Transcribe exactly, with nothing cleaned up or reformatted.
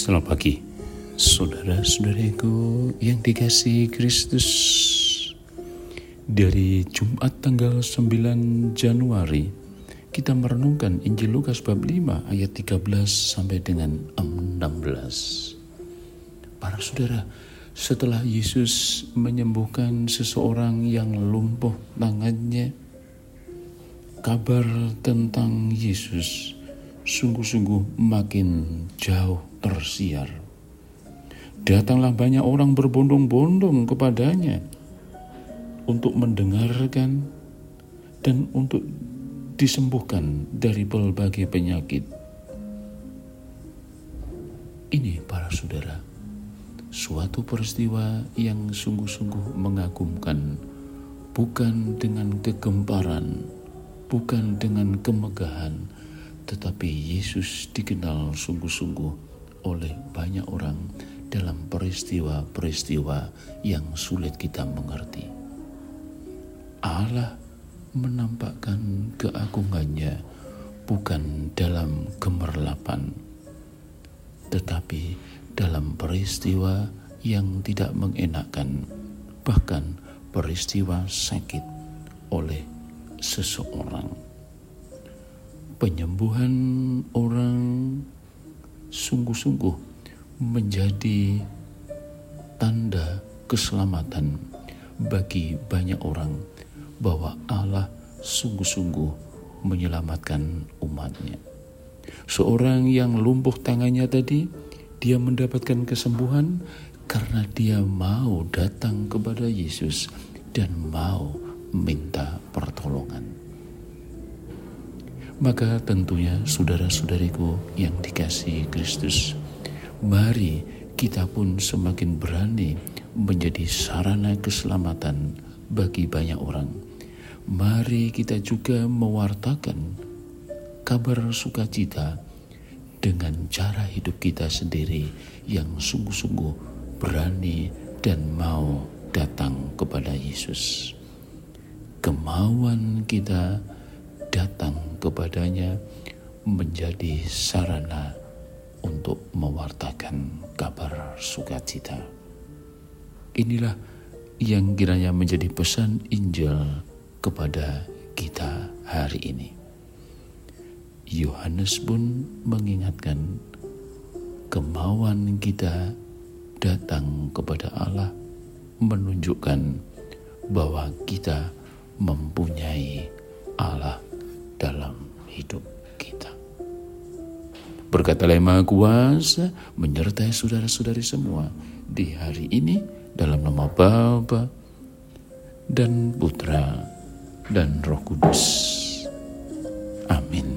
Selamat pagi, saudara-saudariku yang dikasihi Kristus. Dari Jumat tanggal sembilan Januari, kita merenungkan Injil Lukas bab lima ayat tiga belas sampai dengan enam belas. Para saudara, setelah Yesus menyembuhkan seseorang yang lumpuh tangannya, kabar tentang Yesus sungguh-sungguh makin jauh tersiar. Datanglah banyak orang berbondong-bondong kepadanya untuk mendengarkan dan untuk disembuhkan dari berbagai penyakit. Ini para saudara, suatu peristiwa yang sungguh-sungguh mengagumkan, bukan dengan kegemparan, bukan dengan kemegahan, tetapi Yesus dikenal sungguh-sungguh oleh banyak orang dalam peristiwa-peristiwa yang sulit kita mengerti. Allah menampakkan keagungannya bukan dalam gemerlapan, tetapi dalam peristiwa yang tidak mengenakan, bahkan peristiwa sakit oleh seseorang. Penyembuhan orang sungguh-sungguh menjadi tanda keselamatan bagi banyak orang bahwa Allah sungguh-sungguh menyelamatkan umatnya. Seorang yang lumpuh tangannya tadi, dia mendapatkan kesembuhan karena dia mau datang kepada Yesus dan mau minta pertolongan. Maka tentunya saudara-saudariku yang dikasihi Kristus, mari kita pun semakin berani menjadi sarana keselamatan bagi banyak orang. Mari kita juga mewartakan kabar sukacita dengan cara hidup kita sendiri yang sungguh-sungguh berani dan mau datang kepada Yesus. Kemauan kita datang kepadanya menjadi sarana untuk mewartakan kabar sukacita. Inilah yang kiranya menjadi pesan Injil kepada kita hari ini. Yohanes pun mengingatkan kemauan kita datang kepada Allah menunjukkan bahwa kita mempunyai Allah dalam hidup kita. Berkat Allah Maha Kuasa menyertai saudara-saudari semua di hari ini dalam nama Bapa dan Putra dan Roh Kudus. Amin.